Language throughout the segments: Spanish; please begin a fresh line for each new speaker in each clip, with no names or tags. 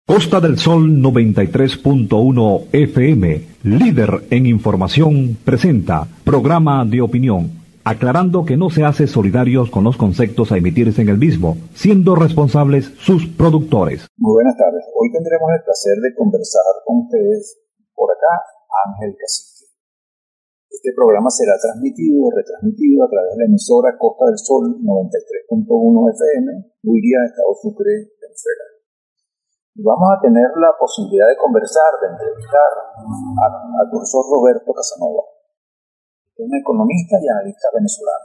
Costa del Sol 93.1 FM, líder en información, presenta programa de opinión, aclarando que no se hace solidarios con los conceptos a emitirse en el mismo, siendo responsables sus productores.
Muy buenas tardes. Hoy tendremos el placer de conversar con ustedes por acá, Ángel Cacique. Este programa será transmitido o retransmitido a través de la emisora Costa del Sol 93.1 FM, Huiria, Estado Sucre, Venezuela. Y vamos a tener la posibilidad de conversar, de entrevistar al profesor Roberto Casanova, que es un economista y analista venezolano.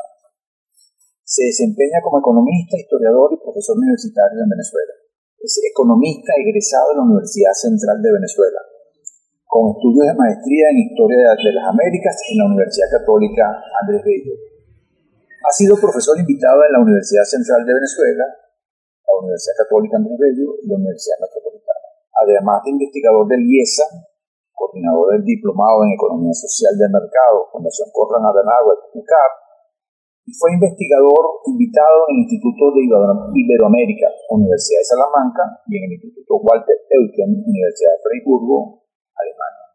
Se desempeña como economista, historiador y profesor universitario en Venezuela. Es economista egresado de la Universidad Central de Venezuela, con estudios de maestría en Historia de las Américas en la Universidad Católica Andrés Bello. Ha sido profesor invitado en la Universidad Central de Venezuela, la Universidad Católica Andrés Bello y la Universidad Metropolitana. Además de investigador del IESA, coordinador del Diplomado en Economía Social del Mercado, Fundación Konrad Adenauer, UCAP, y fue investigador invitado en el Instituto de Iberoamérica, Universidad de Salamanca, y en el Instituto Walter Eucken, Universidad de Freiburgo, Alemania.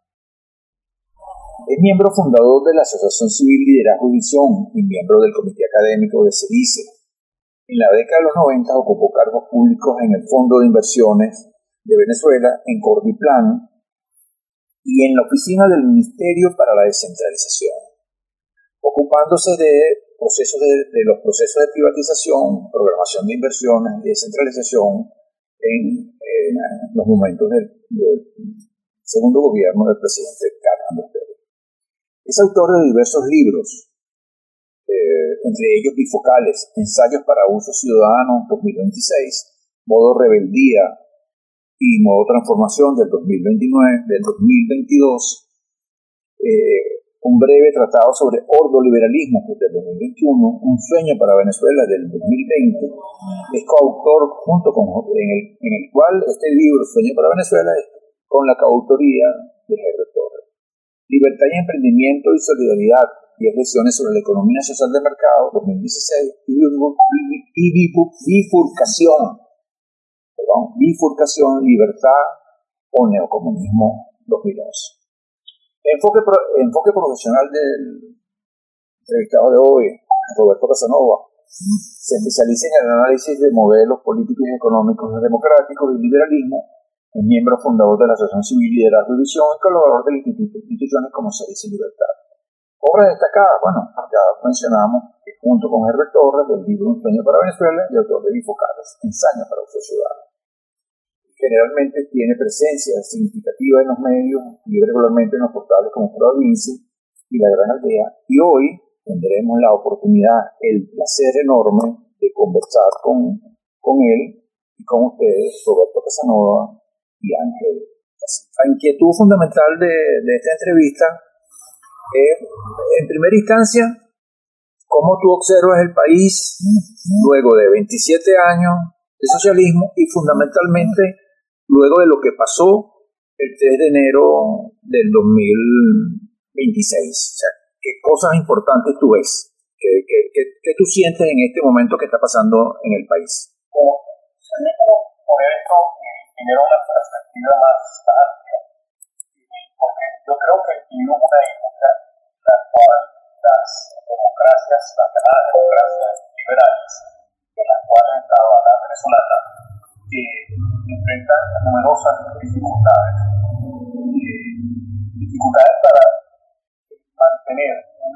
Es miembro fundador de la Asociación Civil Liderazgo y Visión y miembro del Comité Académico de CEDICE. En la década de los 90 ocupó cargos públicos en el Fondo de Inversiones de Venezuela, en Cordiplan y en la Oficina del Ministerio para la Descentralización, ocupándose de los procesos de privatización, programación de inversiones y descentralización en los momentos del segundo gobierno del presidente Carlos Andrés Pérez. Es autor de diversos libros, entre ellos Bifocales, Ensayos para Uso Ciudadano 2026, Modo Rebeldía y Modo Transformación del 2022, un breve tratado sobre ordoliberalismo del 2021, Un sueño para Venezuela del 2020, es coautor en el cual este libro, Sueño para Venezuela, es con la coautoría de Herbert Torres. Libertad y Emprendimiento y Solidaridad, 10 lecciones sobre la economía social de mercado, 2016, y Bifurcación, Libertad o Neocomunismo, 2011. Enfoque profesional del entrevistado de hoy, Roberto Casanova, se especializa en el análisis de modelos políticos y económicos democráticos y liberalismo. Es miembro fundador de la Asociación Civil Liderazgo y Visión y colaborador del Instituto de Instituciones como CEDICE y Libertad. Obras destacadas, ya mencionamos que junto con Herbert Torres, del libro Un sueño para Venezuela, y autor de Bifocales, Ensayos para Uso Ciudadano. Generalmente tiene presencia significativa en los medios y regularmente en los portales como Provincia y La Gran Aldea, y hoy tendremos la oportunidad, el placer enorme de conversar con él y con ustedes, Roberto Casanova y Ángel Cacique. La inquietud fundamental de esta entrevista es, en primera instancia, cómo tú observas el país luego de 27 años de socialismo y fundamentalmente luego de lo que pasó el 3 de enero del 2026. O sea, ¿qué cosas importantes tú ves? ¿Qué tú sientes en este momento que está pasando en el país?
Poner esto primero una perspectiva más amplia, porque yo creo que vivimos una época en la cual las democracias, las llamadas democracias liberales, en las cuales estaba la venezolana, enfrentan numerosas dificultades. Dificultades para mantener un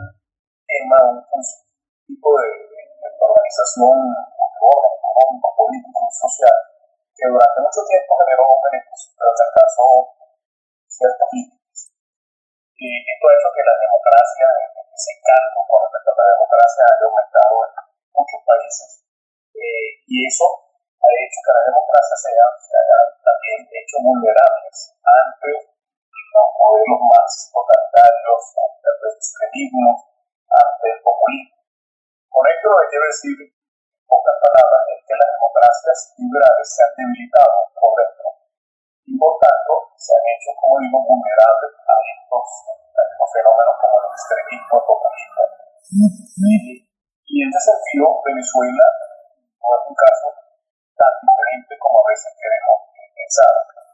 tipo de organización, económico, político y social, que durante mucho tiempo generó un beneficio, pero que alcanzó ciertos límites. Y esto ha hecho que la democracia, ese canto con respecto a la democracia, haya aumentado en muchos países. Y eso ha hecho que las democracias se hayan también hecho vulnerables ante los modelos más totalitarios, ante el extremismo, ante el populismo. Con esto hay que decir, en pocas palabras, es que las democracias liberales se han debilitado por dentro y por tanto se han hecho, como digo, vulnerables a estos fenómenos como el extremismo, el populismo. Y en ese sentido, Venezuela no es un caso tan diferente como a veces queremos pensar.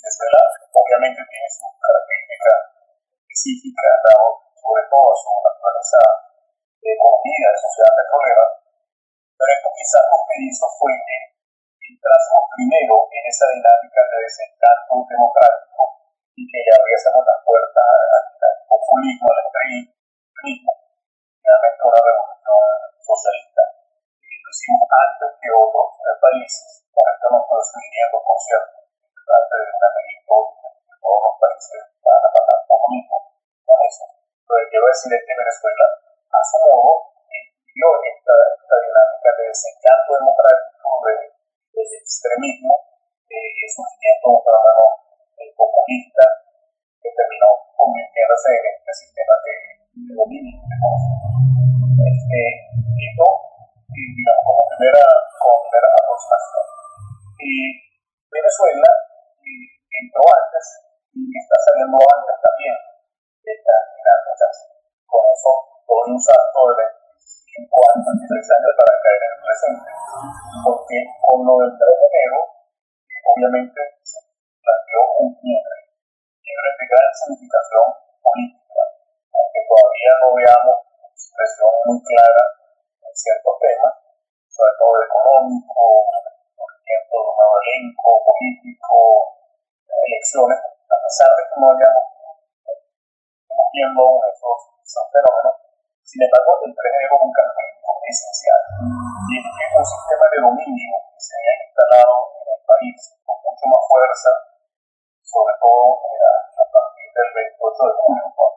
Venezuela obviamente tiene sus características específicas, dado sobre todo su naturaleza de economía, de sociedad petrolera, pero esto quizás lo que hizo fue que entrásemos primero en esa dinámica de desencanto democrático y que le abriésemos las puertas al populismo, al extremismo, finalmente una revolución socialista. Y lo hicimos antes que otros países, con esto no estoy sugiriendo, por cierto, se trata de una medida que todos los países van a pasar por lo mismo con eso. Lo que quiero decir es que Venezuela, a su modo, vivió esta dinámica de desencanto democrático, de extremismo, y es un movimiento populista que terminó convirtiéndose en este sistema de dominio que conocemos. Esto, digamos, como primera aproximación. Venezuela entró antes y está saliendo antes también de estas dinámicas. Con eso doy un salto de 25 años, 26 años para caer en el presente. Porque con lo del 3 de enero, obviamente se planteó un quiebre de gran significación política, aunque todavía no veamos expresión muy clara en ciertos temas, sobre todo económico, surgimiento de un nuevo elenco político, elecciones, a pesar de que no hayamos viendo aún esos fenómenos. Sin embargo, el 3 de enero es un cambio esencial, y es que un sistema de dominio que se había instalado en el país con mucho más fuerza, sobre todo a partir del 28 de junio, cuando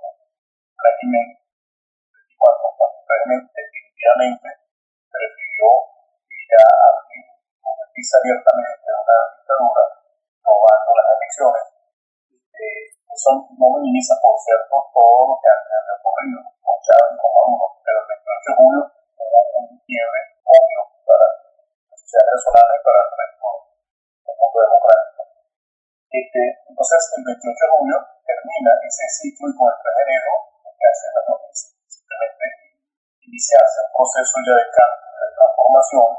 el régimen definitivamente prefirió ya convertirse abiertamente en una dictadura, robando las elecciones. Eso no minimiza, por cierto, todo lo que han recorrido con Chávez y con Maduro, pero el 28 de julio hubo un quiebre obvio para la sociedad venezolana y para el resto del mundo democrático. Entonces, el 28 de julio termina ese ciclo y con el 3 de enero lo que hace la noticia simplemente iniciarse un proceso ya de cambio, de transformación,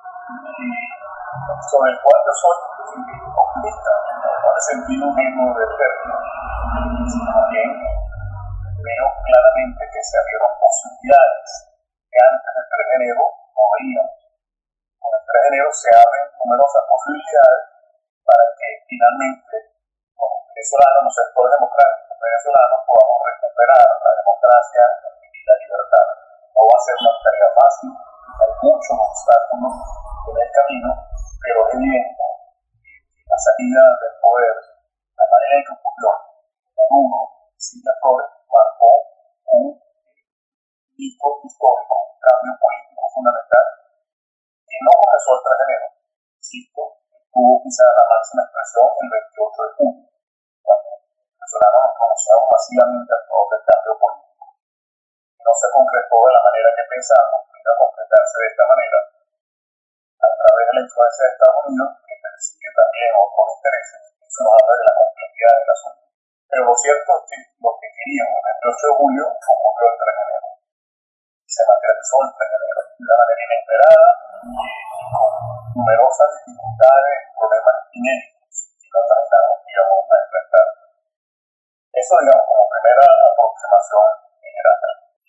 sobre el cual yo soy optimista, no en el sentido mismo del término, sino bien veo claramente que se abrieron posibilidades que antes del 3 de enero no veíamos. Con el 3 de enero se abren numerosas posibilidades para que finalmente los venezolanos, los sectores democráticos venezolanos, podamos recuperar la democracia y la libertad. No va a ser una tarea fácil, hay muchos obstáculos en el camino, pero es evidente que la salida del poder, la manera en que ocurrió Maduro, Silvia Flores, marcó un hito histórico, un cambio político fundamental, que no comenzó el 3 de enero, insisto, tuvo quizás la máxima expresión el 28 de junio, cuando los venezolanos nos pronunciamos masivamente a favor del cambio político. No se concretó de la manera que pensábamos, iba a concretarse de esta manera, a través de la influencia de Estados Unidos, que persigue también otros intereses. Eso nos habla de la complejidad del asunto. Pero lo cierto es que lo que queríamos el 28 de julio ocurrió el 3 de enero. Y se materializó el 3 de enero de una manera inesperada, con numerosas dificultades, problemas inéditos, y no imaginamos que íbamos a enfrentar. Eso, digamos, como primera aproximación general.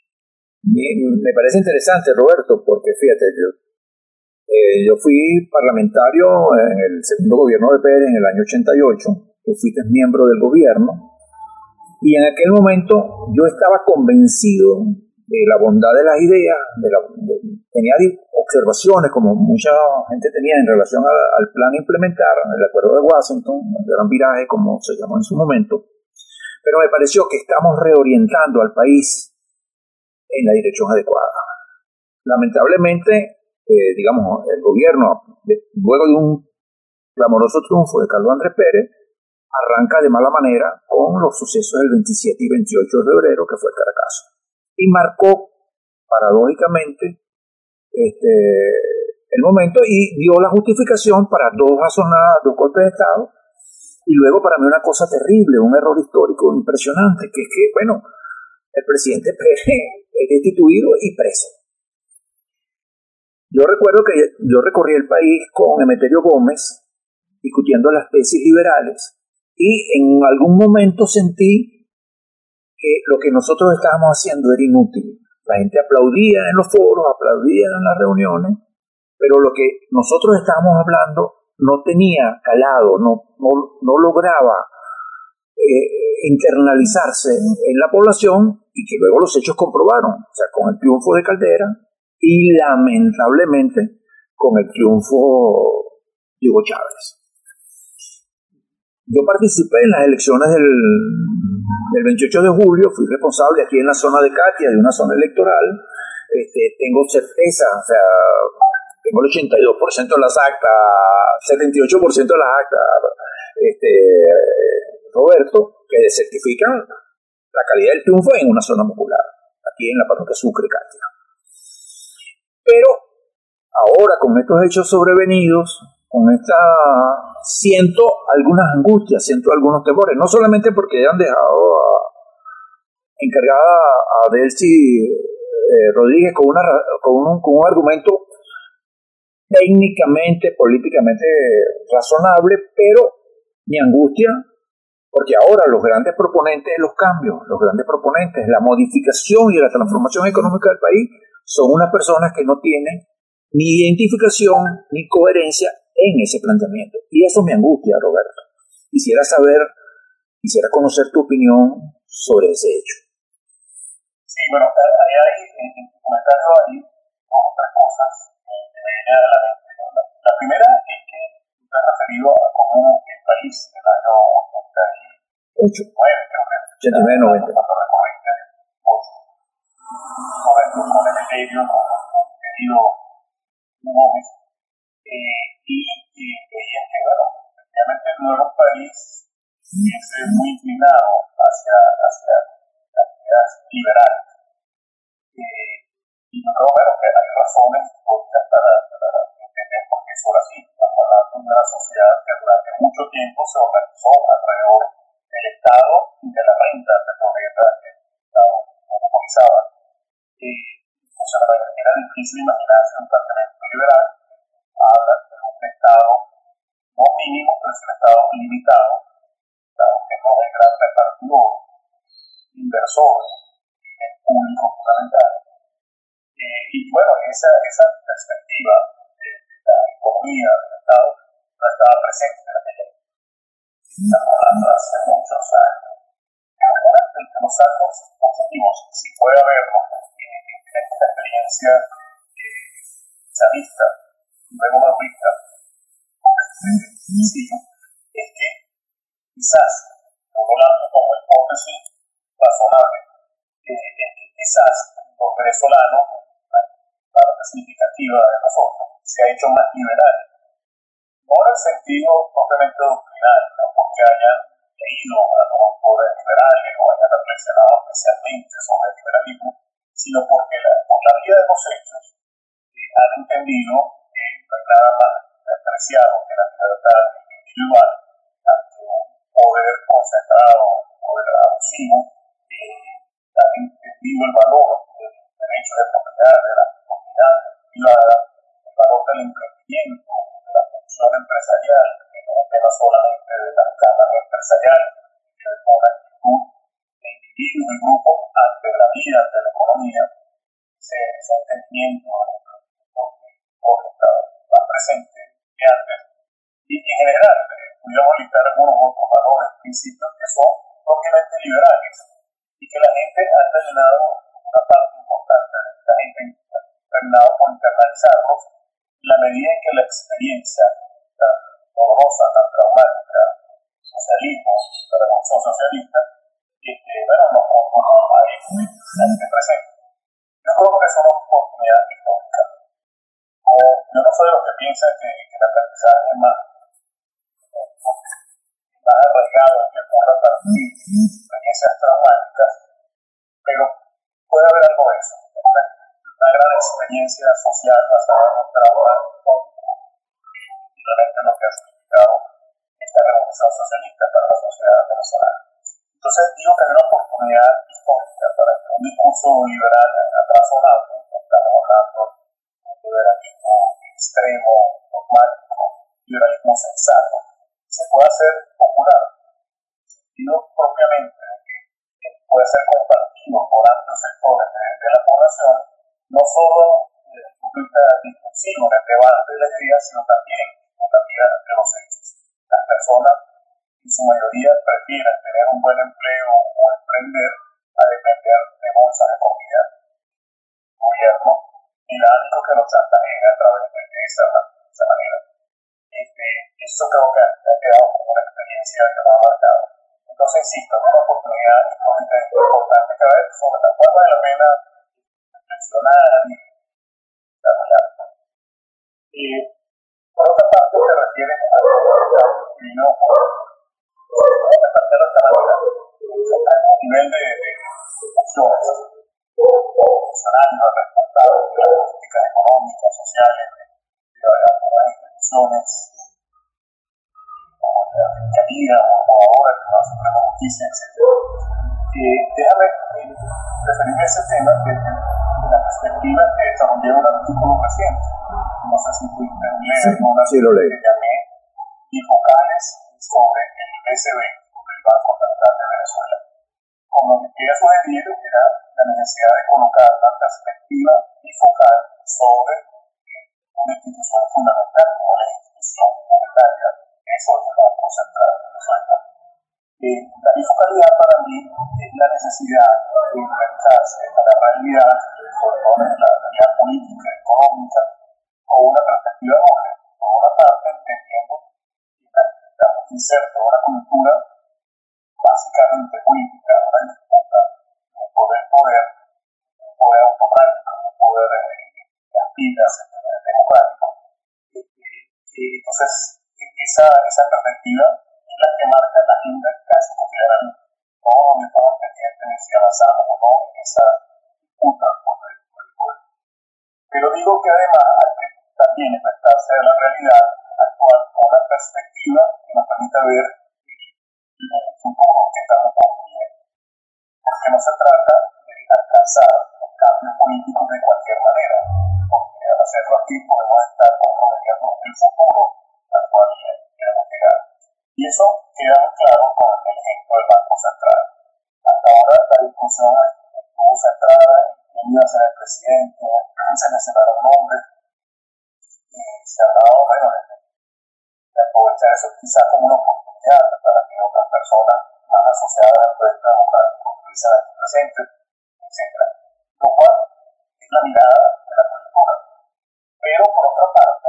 Me parece interesante, Roberto, porque fíjate, yo fui parlamentario en el segundo gobierno de Pérez en el año 88, tú fuiste miembro del gobierno, y en aquel momento yo estaba convencido de la bondad de las ideas, tenía observaciones como mucha gente tenía en relación al plan a implementar, el acuerdo de Washington, el gran viraje como se llamó en su momento, pero me pareció que estamos reorientando al país en la dirección adecuada. Lamentablemente, digamos, el gobierno, luego de un clamoroso triunfo de Carlos Andrés Pérez, arranca de mala manera con los sucesos del 27 y 28 de febrero, que fue el Caracazo. Y marcó, paradójicamente, el momento y dio la justificación para dos golpes de Estado, y luego para mí una cosa terrible, un error histórico impresionante, que es que, bueno, el presidente Pérez es destituido y preso. Yo recuerdo que yo recorrí el país con Emeterio Gómez discutiendo las tesis liberales Y en algún momento sentí que lo que nosotros estábamos haciendo era inútil. La gente aplaudía en los foros, aplaudía en las reuniones, pero lo que nosotros estábamos hablando no tenía calado, no lograba internalizarse en la población, y que luego los hechos comprobaron, o sea, con el triunfo de Caldera y lamentablemente con el triunfo de Hugo Chávez. Yo participé en las elecciones del 28 de julio, fui responsable aquí en la zona de Catia, de una zona electoral. Tengo certeza, o sea, tengo el 82% de las actas, 78% de las actas, Roberto, que certifican la calidad del triunfo en una zona popular, aquí en la parroquia Sucre, Catia. Pero ahora, con estos hechos sobrevenidos, siento algunas angustias, siento algunos temores, no solamente porque han dejado encargada a Delcy Rodríguez con un argumento técnicamente, políticamente razonable, pero mi angustia, porque ahora los grandes proponentes de los cambios, los grandes proponentes de la modificación y de la transformación económica del país, son unas personas que no tienen ni identificación ni coherencia en ese planteamiento. Y eso me angustia, Roberto. Quisiera conocer tu opinión sobre ese hecho.
Sí, bueno, ahí hay, en tu comentario hay dos o tres cosas que me vienen a la mente. La primera es que tú te has referido a cómo el país en el año 89, creo que
89-90.
cuando recorriste 8, con el medio, con querido Gómez, y veían que, bueno, efectivamente no era un país muy inclinado hacia las ideas liberales. Y yo creo, bueno, que hay razones históricas para entender por qué eso era así. Estamos hablando de una sociedad que durante mucho tiempo se organizó alrededor del Estado y de la renta petrolera que el Estado monopolizaba. O sea, era difícil imaginarse un planteamiento liberal. Habla de un Estado no mínimo, pero es un Estado limitado, que no es gran repartidor, inversor, público fundamental. Y bueno, esa perspectiva de la economía del Estado no estaba presente en aquella época. Estamos hablando de hace muchos años. Pero de los actos positivos, si puede haberlo en esta experiencia chavista, luego maoísta, es que quizás, luego hablando como hipótesis razonable, quizás los venezolanos, una parte significativa de nosotros, se ha hecho más liberal. No en el sentido propiamente doctrinal, no porque hayan leído a los autores liberales o hayan reflexionado especialmente sobre el liberalismo, sino porque por la vía de los hechos han entendido que no hay nada más despreciado que la libertad individual ante un poder concentrado, un poder abusivo. Han entendido el valor del derecho de propiedad, de la propiedad privada, el valor del emprendimiento, de la función empresarial, que no es un tema solamente de las cámaras empresariales, que es una actitud de individuo y grupo ante la vida, ante la economía, ese entendimiento porque está más presente que antes. Y en general, pudiéramos listar algunos otros valores, principios que son propiamente liberales, y que la gente ha terminado, una parte importante de la gente ha terminado por internalizarlos, en la medida en que la experiencia tan dolorosa, tan traumática, socialismo, la revolución socialista, bueno, nos condujo a eso que presente. Yo creo que es una oportunidad histórica. Yo no soy de los que piensan que el aprendizaje es más arraigado que ocurra a partir de experiencias traumáticas, pero puede haber algo de eso. Una gran experiencia social basada en un trauma y realmente lo que ha significado esta revolución socialista para la sociedad venezolana. Entonces digo que hay una oportunidad histórica para que un discurso liberal razonable, estamos hablando de liberalismo extremo, dogmático, liberalismo sensato, se pueda hacer popular. sentido propiamente de que puede ser compartido por amplios sectores de la población, no solo desde el punto de vista discursivo en el debate de las ideas, sino también en la vida de los hechos. Las personas, en su mayoría, prefieren tener un buen empleo o emprender a depender de bolsas de comida, gobierno dinámico que nos chantajea a través de esa manera. Eso creo que ha quedado como una experiencia que nos ha marcado. Entonces, insisto, es una oportunidad histórica importante que a veces sobre la cual vale la pena reflexionar y desarrollar. Por otra parte, se refiere a lo que vino vamos a plantearlo de esta manera. A nivel de instituciones, funcionarios responsables de las políticas económicas, sociales, de las instituciones como la Fiscalía o ahora el Tribunal Supremo de Justicia, etc. Déjame referirme a ese tema desde la perspectiva que desarrollé un artículo reciente. No sé si pudiste leer un artículo que llamé Bifocales sobre el BCB, sobre el Banco Central de Venezuela. Como que quería sugerir era la necesidad de colocar una perspectiva bifocal sobre una institución fundamental como la institución monetaria, eso es el Banco Central de Venezuela. La bifocalidad para mí es la necesidad de enfrentarse a la realidad, sobre todo en la realidad política, económica, con una perspectiva doble. Por una parte, entendiendo que estamos insertos en una cultura básicamente política, una disputa de poder autocrático, un poder que aspira a ser democrático. Entonces, esa perspectiva es la que marca la agenda casi considerablemente. Todos estamos pendientes de si avanzamos o no en esa disputa por el poder. Pero digo que además hay que también enfrentarse a la realidad actual con una perspectiva que nos permita ver el futuro que estamos construyendo. Porque no se trata de alcanzar los cambios políticos de cualquier manera, porque al hacerlo aquí podemos estar comprometiendo el futuro al cual queremos llegar. Y eso queda muy claro con el ejemplo del Banco Central. Hasta ahora la discusión estuvo centrada en quién iba a ser el presidente, se mencionaron nombres, y se ha hablado, bueno, de aprovechar eso quizás como una oportunidad para que otras personas más asociadas al proyecto democrático utilicen aquí presentes, etc. Lo cual es la mirada de la cultura. Pero por otra parte,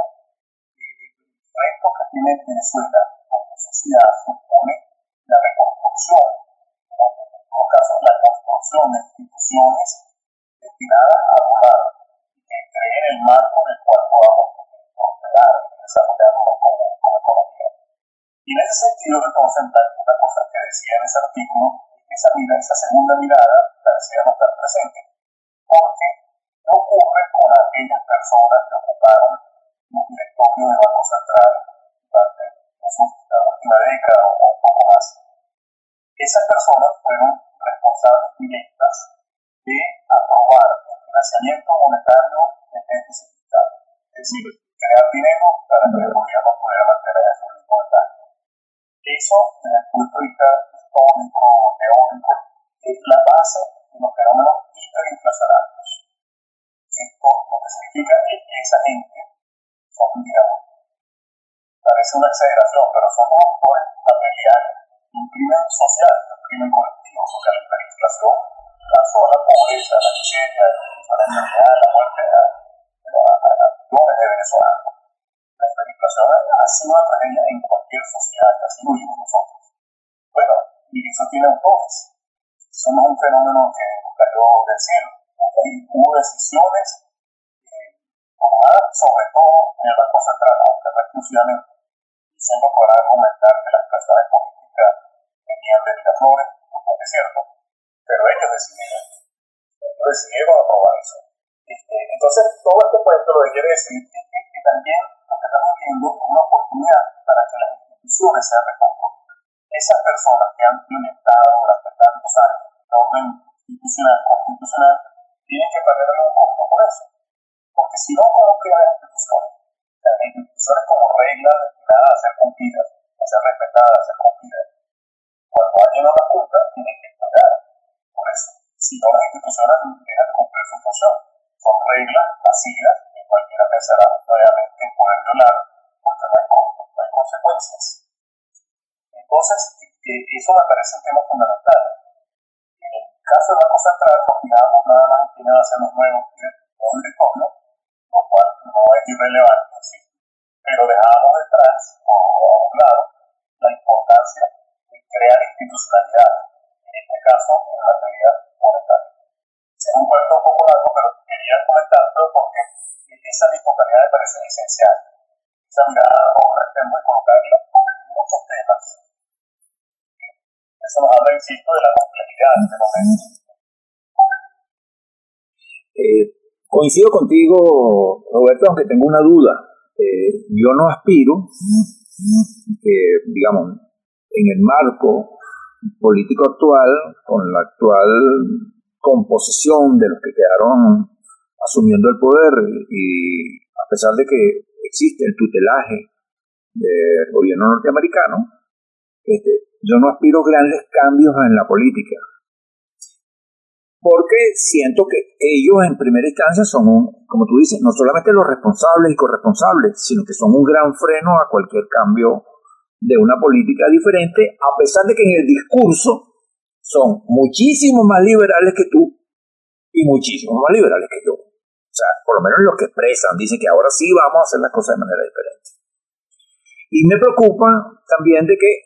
el reto que tiene Venezuela como sociedad supone la reconstrucción, en todo caso la construcción de instituciones destinadas a abordar y que creen el marco en el cual podamos prosperar y desarrollarnos como economía. Y en ese sentido, entonces, una cosa que decía en ese artículo es que esa segunda mirada parecía no estar presente, porque ¿qué ocurre con aquellas personas que ocuparon los directorios del Banco Central durante la última década o un poco más? Esas personas fueron responsables directas de aprobar el financiamiento monetario del déficit fiscal, es decir, crear dinero para que el gobierno pudiera mantener el ritmo monetario. Eso, desde el punto de vista histórico, teórico, es la base de los fenómenos hiperinflacionarios. Esto lo que significa es que esa gente son, digamos, parece una exageración, pero son los autores materiales de un crimen social, de un crimen colectivo, porque la hiperinflación lanzó a la pobreza, a la miseria, a la enfermedad, a la muerte a millones de venezolanos. La hiperinflación ha sido una tragedia en cualquier sociedad, así lo vimos nosotros. Bueno, y eso tiene autores. Eso no es un fenómeno que cayó del cielo. Hubo decisiones tomadas, sobre todo en el Banco Central, aunque no exclusivamente, diciendo podrá argumentar que las clases políticas venían de Miraflores, no es cierto, pero ellos decidieron aprobar eso. Entonces, todo este cuento lo que quiere decir es que también lo que estamos viendo es una oportunidad para que las instituciones sean reconstruidas. Esas personas que han violentado durante tantos años la orden constitucional, tienen que pagar algún costo por eso. Porque si no, ¿cómo quedan las instituciones? Las instituciones como reglas destinadas a ser cumplidas, a ser respetadas, a ser cumplidas. Cuando alguien no personas dejan de cumplir su función. Son reglas vacías que cualquiera pensará nuevamente en poder violar porque no hay costo, no hay consecuencias. Entonces, eso me parece un tema fundamental. En el caso del Banco Central, nos fijamos nada más en quiénes van a ser los nuevos directorios, lo cual no es irrelevante, ¿sí? Pero dejábamos detrás, o a un lado, la importancia de crear institucionalidad, en este caso en materia monetaria. Es un cuento un poco largo, pero quería comentarlo porque esa bipolaridad me parece esencial. Esa mirada doble tenemos que colocarla en muchos temas. Eso nos habla, insisto, de la complejidad de este momento.
Coincido contigo, Roberto, aunque tengo una duda. Yo no aspiro que, digamos, en el marco político actual, con la actual composición de los que quedaron asumiendo el poder, y a pesar de que existe el tutelaje del gobierno norteamericano, yo no aspiro a grandes cambios en la política, porque siento que ellos en primera instancia son, como tú dices, no solamente los responsables y corresponsables, sino que son un gran freno a cualquier cambio de una política diferente, a pesar de que en el discurso son muchísimo más liberales que tú y muchísimo más liberales que yo. O sea, por lo menos los que expresan, dicen que ahora sí vamos a hacer las cosas de manera diferente. Y me preocupa también de que,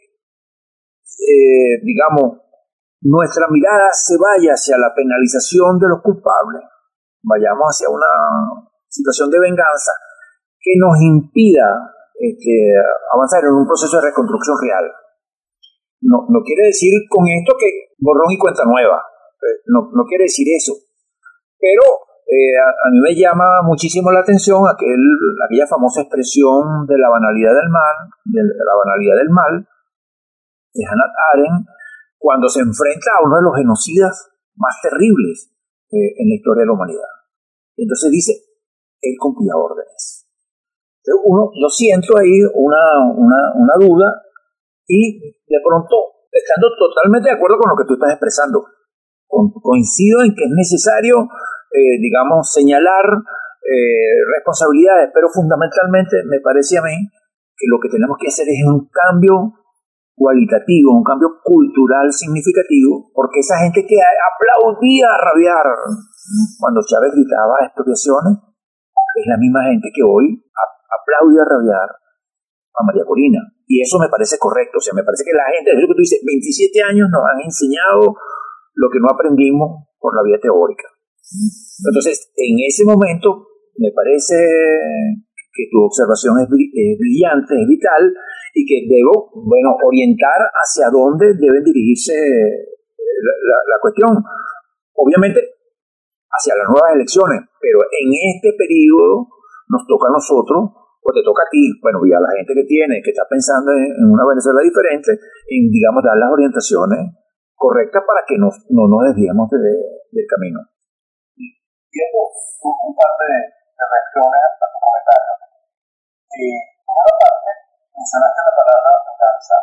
digamos, nuestra mirada se vaya hacia la penalización de los culpables, vayamos hacia una situación de venganza que nos impida avanzar en un proceso de reconstrucción real. No quiere decir con esto que borrón y cuenta nueva, no quiere decir eso, pero a mí me llama muchísimo la atención aquella famosa expresión de la banalidad del mal, de Hannah Arendt, cuando se enfrenta a uno de los genocidas más terribles en la historia de la humanidad. Entonces dice, él cumplía órdenes. Yo siento ahí una duda y de pronto, estando totalmente de acuerdo con lo que tú estás expresando, coincido en que es necesario, digamos, señalar responsabilidades, pero fundamentalmente me parece a mí que lo que tenemos que hacer es un cambio cualitativo, un cambio cultural significativo, porque esa gente que aplaudía a rabiar cuando Chávez gritaba expropiaciones es la misma gente que hoy aplaude a rabiar a María Corina, y eso me parece correcto. O sea, me parece que la gente, es lo que tú dices, 27 años nos han enseñado lo que no aprendimos por la vía teórica. Entonces, en ese momento me parece que tu observación es brillante, es vital, y que debo, orientar hacia dónde deben dirigirse la cuestión. Obviamente, hacia las nuevas elecciones, pero en este periodo nos toca a nosotros, o te toca a ti, y a la gente que está pensando en una Venezuela diferente, en, digamos, dar las orientaciones correctas para que no nos desviemos del camino.
Tengo un par de reacciones a tu comentario. Por una parte, mencionaste la palabra venganza,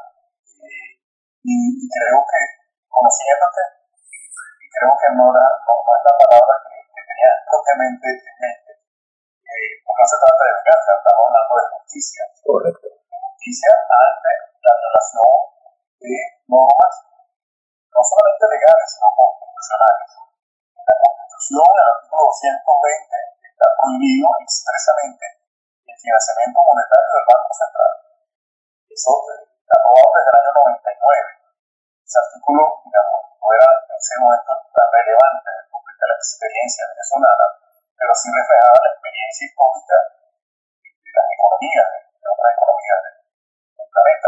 y creo que, conociéndote, creo que no es la palabra que tenía propiamente en mente, porque no se trata de venganza, estamos hablando de justicia.
Correcto.
De justicia ante la violación de normas, no solamente legales, sino constitucionales. En la Constitución, en el artículo 220, está prohibido expresamente el financiamiento monetario del Banco Central. Eso está aprobado desde el año 99. Ese artículo, digamos, no era en ese momento tan relevante desde el punto de vista de la experiencia venezolana, pero sí reflejaba la experiencia histórica de las economías, de otras economías del planeta.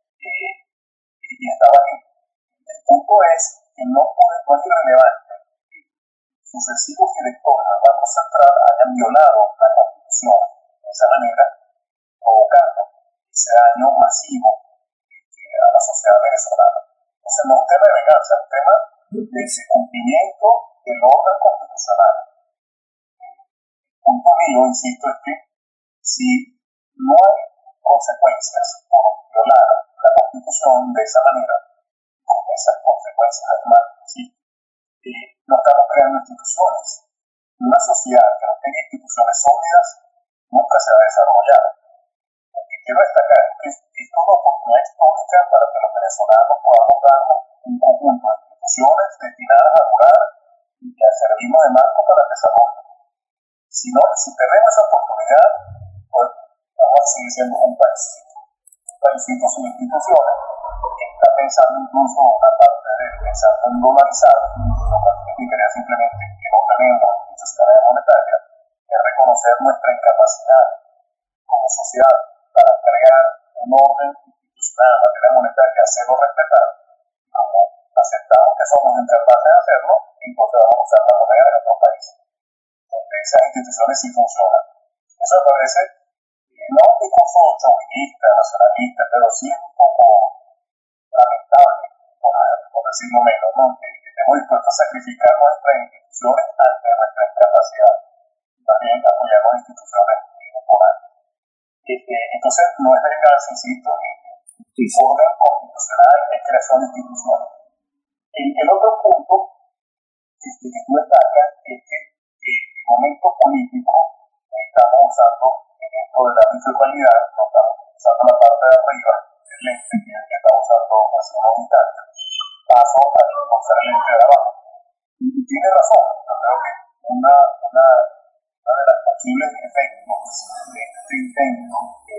Y estaba ahí. El punto es que no es irrelevante que sucesivos directores del Banco Central hayan violado la Constitución de esa manera, provocando ese daño masivo a la sociedad venezolana. Entonces no es un tema de venganza, es un tema de ese cumplimiento del orden constitucional. El punto mío, insisto, es que si no hay consecuencias por violar la Constitución de esa manera, con esas consecuencias además, sí, no estamos creando instituciones. Una sociedad que no tenga instituciones sólidas nunca se va a desarrollar. Lo que quiero destacar es que esto es una oportunidad histórica para que los venezolanos podamos darnos un conjunto de instituciones destinadas a durar y a servirnos de marco para el desarrollo. Si perdemos esa oportunidad, pues vamos a seguir siendo un paísito sin instituciones, que está pensando incluso una parte de pensando en dolarizar, lo que significaría simplemente que no tenemos instituciones monetarias, es reconocer nuestra incapacidad como sociedad para crear un orden institucional en materia monetaria, hacerlo respetar, y como aceptamos que somos incapaces de hacerlo, entonces vamos a usar la moneda de otros países, donde esas instituciones sí funcionan. Eso me parece no un discurso chauvinista, nacionalista, pero sí un poco lamentable, por decirlo menos, ¿no? Que estemos dispuestos a sacrificar nuestras instituciones ante nuestra incapacidad, también apoyar las instituciones temporales. Entonces, no es venganza, insisto, es orden constitucional, es creación de instituciones. El otro punto que tú destacas es que el momento político que estamos usando en esto de la virtualidad, no estamos usando la parte de arriba del lente que estamos usando hace unos instantes, paso a conocer el lente de abajo. Y tiene razón, yo creo que una de las posibles efectos de este intento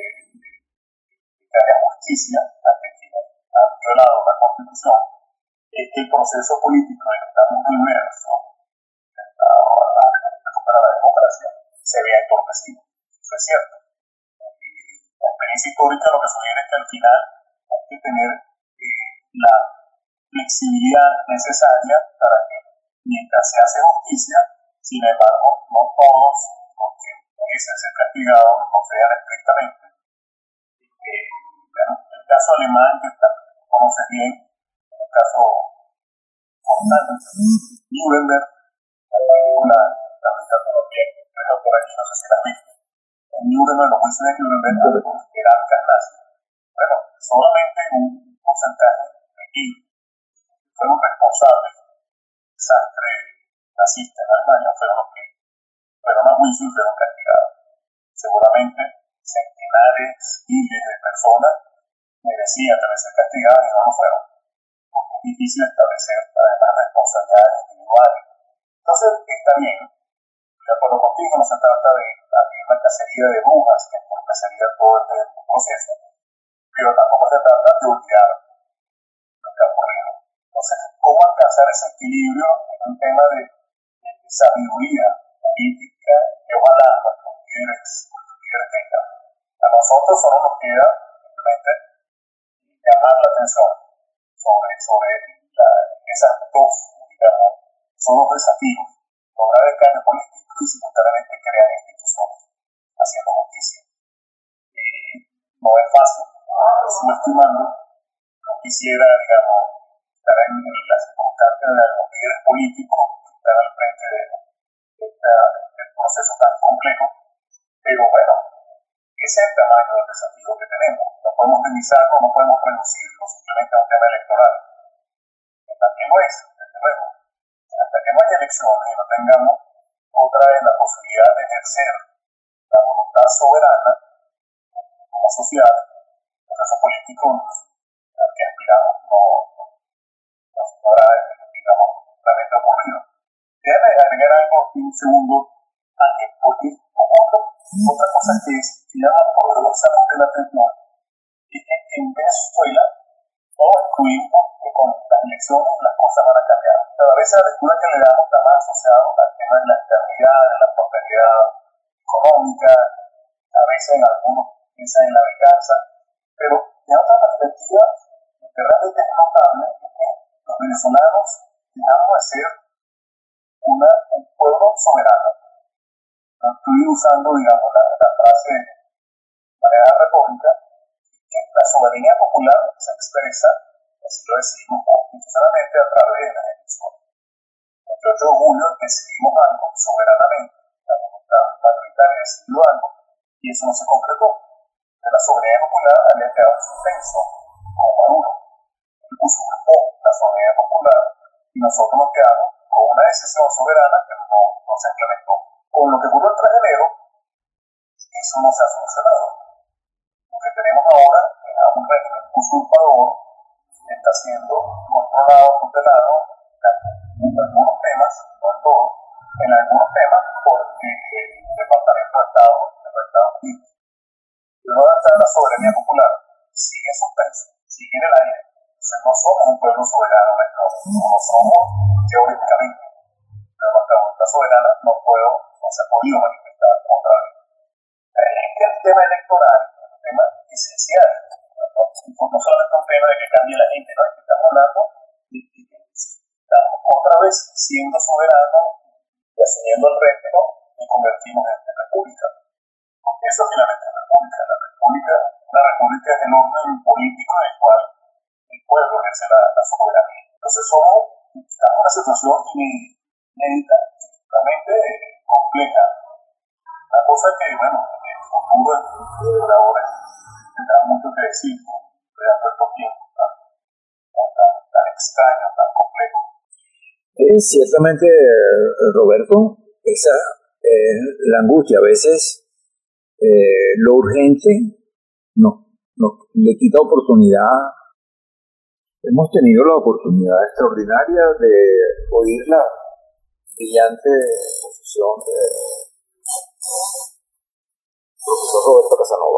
de haya justicia ante quienes han violado la Constitución es que el proceso político en el que estamos inmersos para la democracia se vea entorpecido. Eso es cierto. La experiencia histórica lo que sugiere es que al final hay que tener la flexibilidad necesaria para que mientras se hace justicia, sin embargo, no todos los que merecen ser castigados no sean estrictamente. El caso alemán, que conoces bien, un caso constante, Nuremberg, la dictadura bien, creo por aquí, no sé si la viste. En Nuremberg, los juicios de Nuremberg, los jerarcas nazis, bueno, solamente un porcentaje pequeño fueron responsables del desastre nazista en Alemania, fueron los que fueron a juicio y fueron castigados. Seguramente centenares, miles de personas merecían también ser castigadas y no lo fueron. Porque es difícil establecer además responsabilidades individuales. Entonces está bien, de acuerdo contigo, no se trata de abrir una cacería de brujas que entorpecería todo este proceso, pero tampoco se trata de olvidar lo que ha ocurrido. Entonces, ¿cómo alcanzar ese equilibrio en un tema de sabiduría política que ojalá nuestros líderes tengan? A nosotros solo nos queda simplemente llamar la atención sobre esas dos, digamos, son dos desafíos: lograr el cambio político y simultáneamente crear instituciones haciendo justicia. No es fácil, subestimando. No quisiera, digamos, estar en la circunstancia de los líderes políticos que están al frente de este proceso tan complejo, pero bueno, ese es el tamaño del desafío que tenemos. No podemos minimizarlo, no podemos reducirlo simplemente a un tema electoral. También lo es, desde luego. Hasta que no haya elecciones y no tengamos otra vez la posibilidad de ejercer la voluntad soberana como sociedad, el proceso político al que aspiramos no habrá, digamos, realmente ocurrido. Déjame agregar algo aquí un segundo, Ángel, porque otra cosa que llama poderosamente la atención es que en Venezuela todos incluimos que con las elecciones las cosas van a cambiar. Pero a veces la lectura que le damos está más asociado al tema de la estabilidad, de la prosperidad económica, a veces en algunos piensan en la venganza, pero de otra perspectiva, lo que realmente es notable es que los venezolanos dejamos de ser un pueblo soberano. No estoy usando, digamos, la frase de manera retórica, que la soberanía popular se expresa, así lo decimos constitucionalmente, a través de las elecciones. El 28 de julio decidimos algo soberanamente, la voluntad mayoritaria decidió algo, y eso no se concretó. De la soberanía popular había quedado suspenso, como Maduro. Él usurpó la soberanía popular y nosotros nos quedamos con una decisión soberana que no se implementó. Con lo que ocurrió el 3 de enero, eso no se ha solucionado. Lo que tenemos ahora es a un régimen usurpador que está siendo controlado, tutelado en algunos temas, no en todos, en algunos temas porque el Departamento de Estado Unidos. Y uno está en la soberanía popular, sigue en suspenso, sigue en el aire. Entonces no somos un pueblo soberano, no somos teóricamente, pero nuestra voluntad soberana no se ha podido manifestar otra vez. Es que el tema electoral es un tema esencial, no solamente un tema de que cambie la gente, ¿no? Es que estamos hablando de que estamos otra vez siendo soberanos y asumiendo el reto de convertirnos en república. Eso finalmente es república. La república es el orden político en el cual el pueblo ejerce la soberanía. Entonces estamos en una situación inédita, realmente compleja. La cosa es que, bueno, en el futuro de los oradores tendrá mucho que decir, ¿no? Creando estos tiempos tan extraños, tan complejos.
Ciertamente, Roberto, esa es la angustia. A veces lo urgente nos le quita oportunidad. Hemos tenido la oportunidad extraordinaria de oír la brillante exposición del profesor Roberto Casanova.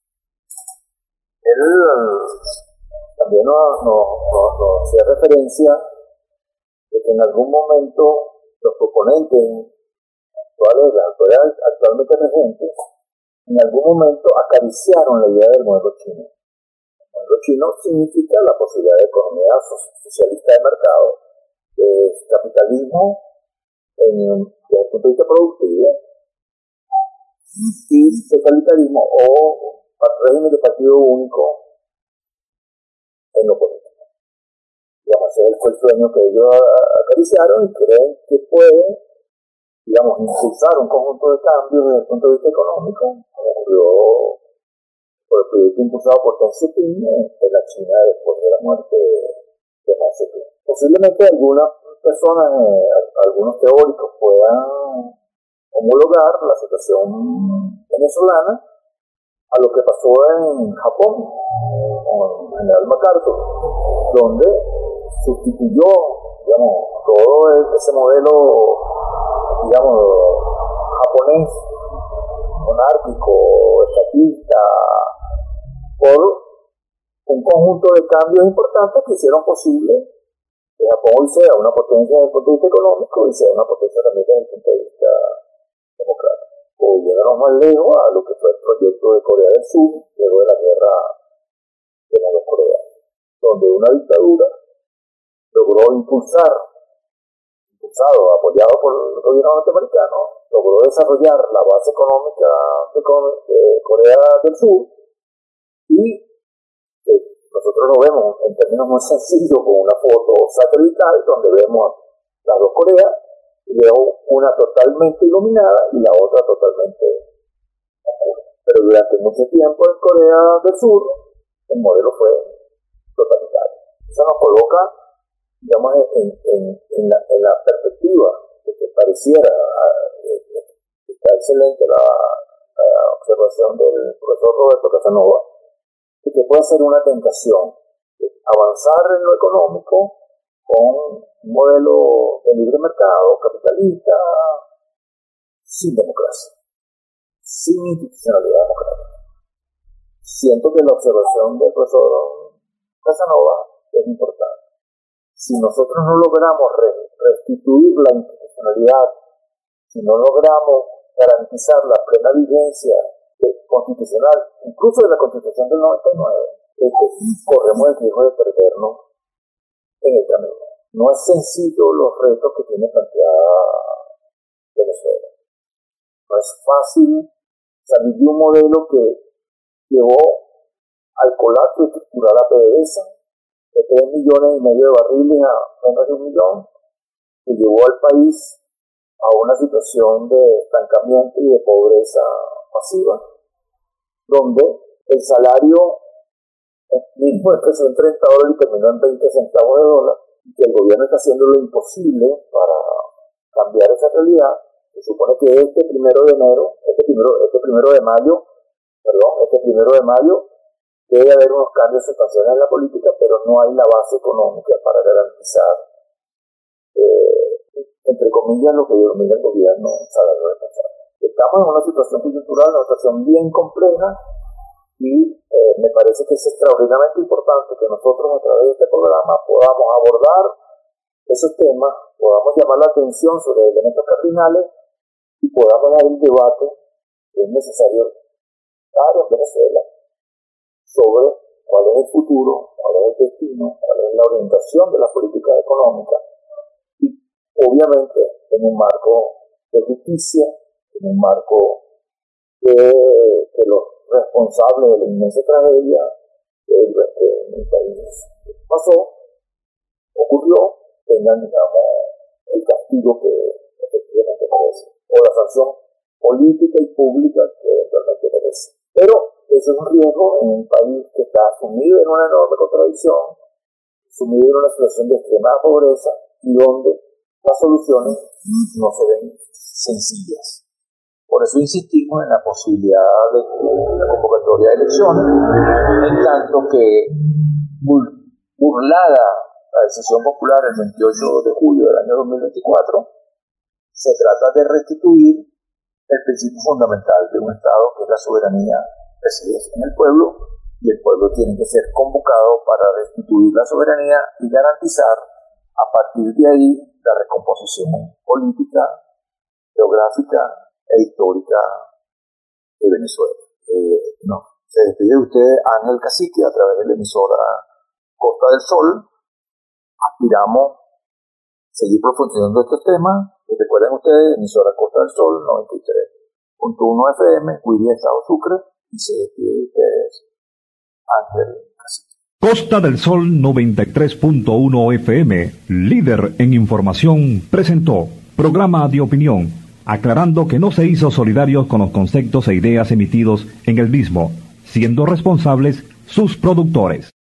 Él también nos hacía referencia de que en algún momento los proponentes actualmente emergentes, en algún momento acariciaron la idea del modelo chino. El modelo chino significa la posibilidad de economía socialista de mercado, de capitalismo desde el punto de vista productivo y totalitarismo o régimen de partido único en lo político. Digamos, ese fue el sueño que ellos acariciaron y creen que pueden, digamos, impulsar un conjunto de cambios desde el punto de vista económico, como ocurrió por el proyecto impulsado por Deng Xiaoping en la China después de la muerte de Mao Zedong. Posiblemente algunas personas, algunos teóricos puedan homologar la situación venezolana a lo que pasó en Japón con el general MacArthur, donde sustituyó, digamos, todo ese modelo, digamos, japonés, monárquico, estatista, por un conjunto de cambios importantes que hicieron posible que Japón hoy sea una potencia desde el punto de vista económico y sea una potencia también desde el punto de vista democrático. O llegamos más lejos a lo que fue el proyecto de Corea del Sur, luego de la guerra de la Nueva Corea, donde una dictadura logró apoyado por el gobierno norteamericano, logró desarrollar la base económica de Corea del Sur y nosotros lo vemos en términos muy sencillos con una foto satelital donde vemos las dos Coreas y vemos una totalmente iluminada y la otra totalmente oscura. Pero durante mucho tiempo en Corea del Sur el modelo fue totalitario. Eso nos coloca, digamos, en la perspectiva de que pareciera está excelente la observación del profesor Roberto Casanova, y que puede ser una tentación avanzar en lo económico con un modelo de libre mercado, capitalista, sin democracia, sin institucionalidad democrática. Siento que la observación del profesor Casanova es importante. Si nosotros no logramos restituir la institucionalidad, si no logramos garantizar la plena vigencia constitucional, incluso de la Constitución del 99, es que corremos el riesgo de perdernos en el camino. No es sencillo los retos que tiene planteada Venezuela. No es fácil salir de un modelo que llevó al colapso estructural a PDVSA, de 3,5 millones de barriles a menos de 1 millón, que llevó al país a una situación de estancamiento y de pobreza masiva, donde el salario mismo empezó en $30 y terminó en 20 centavos de dólar,
y que el gobierno está haciendo lo imposible para cambiar esa realidad. Se supone que este primero de mayo, debe haber unos cambios sustanciales en la política, pero no hay la base económica para garantizar, entre comillas, lo que denomina el gobierno salario responsable. Estamos en una situación coyuntural, una situación bien compleja, y me parece que es extraordinariamente importante que nosotros a través de este programa podamos abordar esos temas, podamos llamar la atención sobre elementos cardinales y podamos dar el debate que es necesario dar en Venezuela sobre cuál es el futuro, cuál es el destino, cuál es la orientación de la política económica, y obviamente en un marco de justicia, en un marco que los responsables de la inmensa tragedia que en el país ocurrió, tengan, digamos, el castigo que efectivamente merece, o la sanción política y pública que eventualmente merece. Pero eso es un riesgo en un país que está sumido en una enorme contradicción, sumido en una situación de extrema pobreza, y donde las soluciones no se ven sencillas. Por eso insistimos en la posibilidad de la convocatoria de elecciones, en tanto que, burlada la decisión popular el 28 de julio del año 2024, se trata de restituir el principio fundamental de un Estado, que es la soberanía reside en el pueblo, y el pueblo tiene que ser convocado para restituir la soberanía y garantizar a partir de ahí la recomposición política, geográfica e histórica de Venezuela. Se despide de usted Ángel Cacique a través de la emisora Costa del Sol. Aspiramos a seguir profundizando estos temas. Y recuerden ustedes, emisora Costa del Sol 93.1 FM, Cuiria, Estado Sucre, y se despide de ustedes Ángel Cacique.
Costa del Sol 93.1 FM, líder en información, presentó programa de opinión, aclarando que no se hizo solidarios con los conceptos e ideas emitidos en el mismo, siendo responsables sus productores.